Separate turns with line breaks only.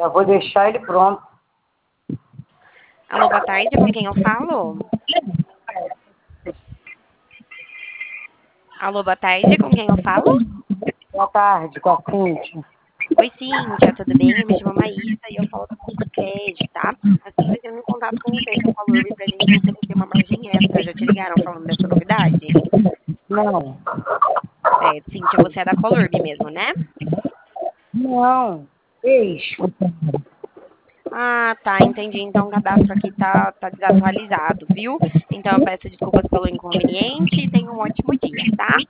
Já vou deixar ele pronto.
Alô, boa tarde, com quem eu falo? Alô, boa tarde, com quem eu falo?
Boa tarde, com a Cíntia.
Oi, Cíntia, tudo bem? Eu me chamo Maísa e eu falo da Sicredi, tá? Assim, entrando em contato com você com a Colurb pra gente oferecer uma margem extra. Já te ligaram falando dessa novidade?
Não,
Certo, Cíntia, você é da Colurb mesmo, né?
não. Ex.
Ah, tá, entendi. Então o cadastro aqui tá desatualizado, viu? Então eu peço desculpas pelo inconveniente e tenha um ótimo dia, tá?